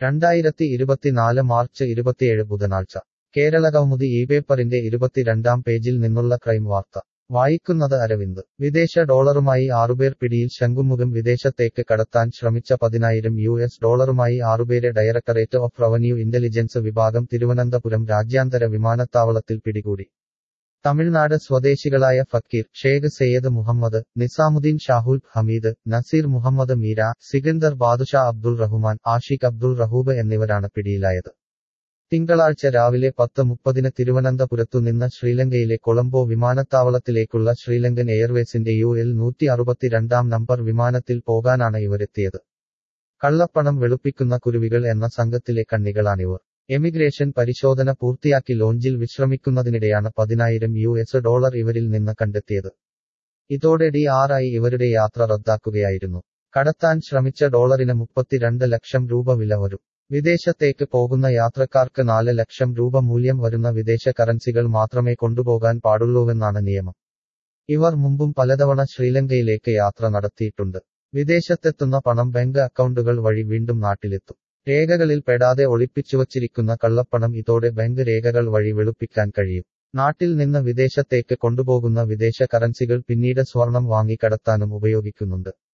2024 March 27 ബുധനാഴ്ച കേരളകൗമുദി ഇപേപ്പറിന്റെ 22-ാം പേജിൽ നിന്നുള്ള ക്രൈം വാർത്ത വായിക്കുന്നത് അരവിന്ദ് വിദേശ ഡോളറുമായി ആറുപേർ പിടിയിൽ ശംഖുമുഖം വിദേശത്തേക്ക് കടത്താൻ ശ്രമിച്ച $10,000 ആറുപേരെ ഡയറക്ടറേറ്റ് ഓഫ് റവന്യൂ ഇന്റലിജൻസ് വിഭാഗം തിരുവനന്തപുരം രാജ്യാന്തര വിമാനത്താവളത്തിൽ പിടികൂടി തമിഴ്നാട് സ്വദേശികളായ ഫക്കീർ ഷേഖ് സയ്യദ് മുഹമ്മദ് നിസാമുദ്ദീൻ ഷാഹുൽ ഹമീദ് നസീർ മുഹമ്മദ് മീര സികന്ദർ ബാദുഷാ അബ്ദുൾ റഹ്മാൻ ആഷിഖ് അബ്ദുൾ റഹൂബ് എന്നിവരാണ് പിടിയിലായത് തിങ്കളാഴ്ച രാവിലെ 10:30 തിരുവനന്തപുരത്തു നിന്ന് ശ്രീലങ്കയിലെ കൊളംബോ വിമാനത്താവളത്തിലേക്കുള്ള ശ്രീലങ്കൻ എയർവേസിന്റെ UL-162 നമ്പർ വിമാനത്തിൽ പോകാനാണ് ഇവരെത്തിയത് കള്ളപ്പണം വെളുപ്പിക്കുന്ന കുരുവികൾ എന്ന സംഘത്തിലെ കണ്ണികളാണിവർ എമിഗ്രേഷൻ പരിശോധന പൂർത്തിയാക്കി ലോഞ്ചിൽ വിശ്രമിക്കുന്നതിനിടെയാണ് $10,000 ഇവരിൽ നിന്ന് കണ്ടെത്തിയത് ഇതോടെ DRI ഇവരുടെ യാത്ര റദ്ദാക്കുകയായിരുന്നു കടത്താൻ ശ്രമിച്ച ഡോളറിന് 32 ലക്ഷം രൂപ വില വരും വിദേശത്തേക്ക് പോകുന്ന യാത്രക്കാർക്ക് 4 ലക്ഷം രൂപ മൂല്യം വരുന്ന വിദേശ കറൻസികൾ മാത്രമേ കൊണ്ടുപോകാൻ പാടുള്ളൂവെന്നാണ് നിയമം ഇവർ മുമ്പും പലതവണ ശ്രീലങ്കയിലേക്ക് യാത്ര നടത്തിയിട്ടുണ്ട് വിദേശത്തെത്തുന്ന പണം ബാങ്ക് അക്കൗണ്ടുകൾ വഴി വീണ്ടും നാട്ടിലെത്തും രേഖകളിൽ പെടാതെ ഒളിപ്പിച്ചുവച്ചിരിക്കുന്ന കള്ളപ്പണം ഇതോടെ ബാങ്ക് രേഖകൾ വഴി വെളുപ്പിക്കാൻ കഴിയും നാട്ടിൽ നിന്ന് വിദേശത്തേക്ക് കൊണ്ടുപോകുന്ന വിദേശ കറൻസികൾ പിന്നീട് സ്വർണം വാങ്ങി കടത്താനും ഉപയോഗിക്കുന്നുണ്ട്